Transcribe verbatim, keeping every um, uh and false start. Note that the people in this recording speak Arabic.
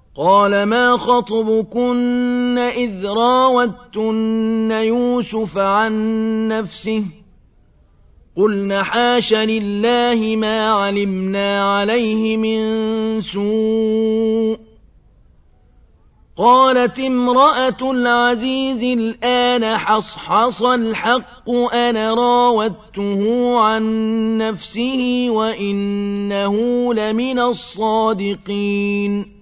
قال ما خطبكن إذ راوتن يوسف عن نفسه قلن حاش لله ما علمنا عليه من سوء قالت امرأة العزيز الآن حصحص الحق أنا راودته عن نفسه وإنه لمن الصادقين